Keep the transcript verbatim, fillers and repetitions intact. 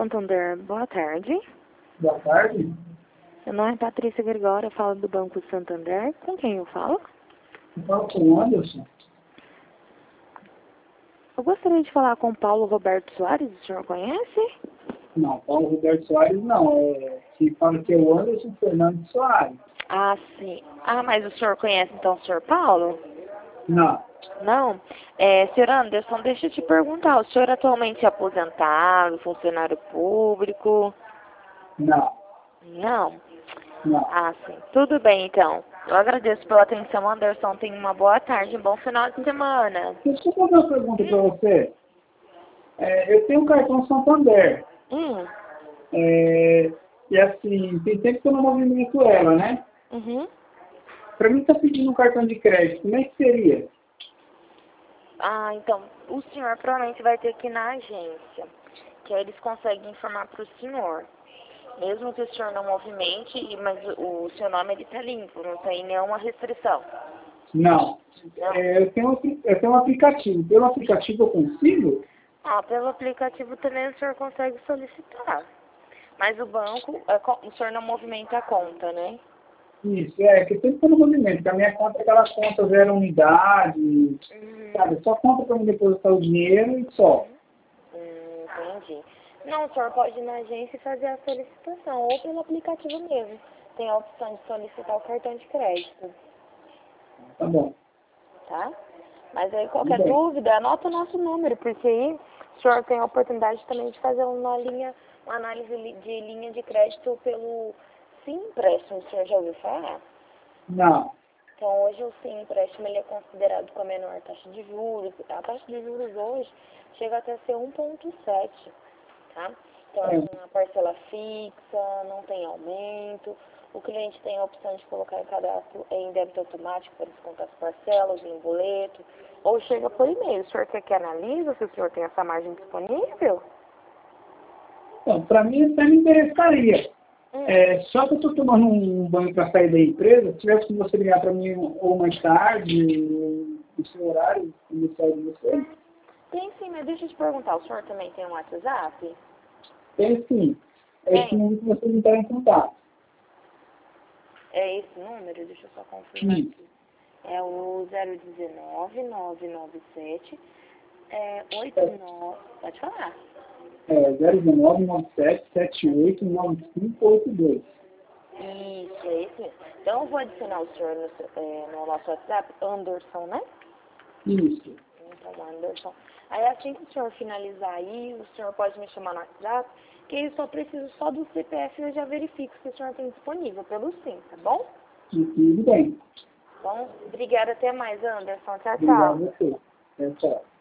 Santander, boa tarde. Boa tarde. Meu nome é Patrícia Gregório, eu falo do Banco Santander. Com quem eu falo? Eu falo com o Anderson. Eu gostaria de falar com Paulo Roberto Soares, o senhor conhece? Não, Paulo Roberto Soares não. É, se fala que é o Anderson Fernando Soares. Ah, sim. Ah, mas o senhor conhece então o senhor Paulo? Não. Não? É, senhor Anderson, deixa eu te perguntar, o senhor atualmente é aposentado, funcionário público? Não. Não? Não. Ah, sim. Tudo bem, então. Eu agradeço pela atenção, Anderson. Tenha uma boa tarde, um bom final de semana. Deixa eu fazer uma pergunta para você. É, eu tenho um cartão Santander. Hum. É, e assim, tem tempo que eu não movimento ela, né? Uhum. Para mim tá pedindo um cartão de crédito, como é que seria? Ah, então, o senhor provavelmente vai ter que ir na agência, que aí eles conseguem informar para o senhor. Mesmo que o senhor não movimente, e- mas o, o seu nome ele tá limpo, não tem nenhuma restrição. Não. Não? É, eu, tenho, um apli- eu tenho um aplicativo. Pelo aplicativo eu consigo? Ah, pelo aplicativo também o senhor consegue solicitar. Mas o banco, é co- o senhor não movimenta a conta, né? Isso, é, que sempre estou no movimento, porque a minha conta é aquela conta zero unidade, Uhum. sabe? Só conta para me depositar o dinheiro e só. Hum, entendi. Não, o senhor pode ir na agência e fazer a solicitação, ou pelo aplicativo mesmo. Tem a opção de solicitar o cartão de crédito, Tá bom, tá? Mas aí tudo qualquer bem. dúvida, anota o nosso número, porque aí o senhor tem a oportunidade também de fazer uma linha, uma análise li- de linha de crédito pelo Sim Empréstimo, o senhor já ouviu falar? Não, Então hoje o Sim Empréstimo ele é considerado com a menor taxa de juros. A taxa de juros hoje chega até ser um vírgula sete, tá? Então é, assim, a parcela fixa, não tem aumento. O cliente tem a opção de colocar em cadastro em débito automático para descontar as parcelas, em boleto, ou chega por e-mail. O senhor quer que analise se o senhor tem essa margem disponível? então, para mim até me interessaria. Hum. É, só que eu estou tomando um banho para sair da empresa, se tivesse que você ligar para mim ou mais tarde, no seu horário, no sair de vocês, Tem sim, mas deixa eu te perguntar, o senhor também tem um WhatsApp? tem sim. É esse Tem. número que você entrar em contato. É esse número? Deixa eu só confirmar Isso. aqui. É o zero um nove, nove nove sete, é, É, oito nove, pode falar. é zero um nove, nove sete, sete oito, nove cinco oito dois. Isso, é esse mesmo. Então eu vou adicionar o senhor no, seu- é, no nosso WhatsApp, Anderson, né? Isso. Então, Anderson. Aí assim que o senhor finalizar aí, o senhor pode me chamar no WhatsApp, que eu só preciso só do C P F e eu já verifico se o senhor tem disponível pelo Sim, tá bom? E tudo bem. Então, obrigada, até mais, Anderson. Tchau, Obrigado tchau. a você. Tchau, tchau.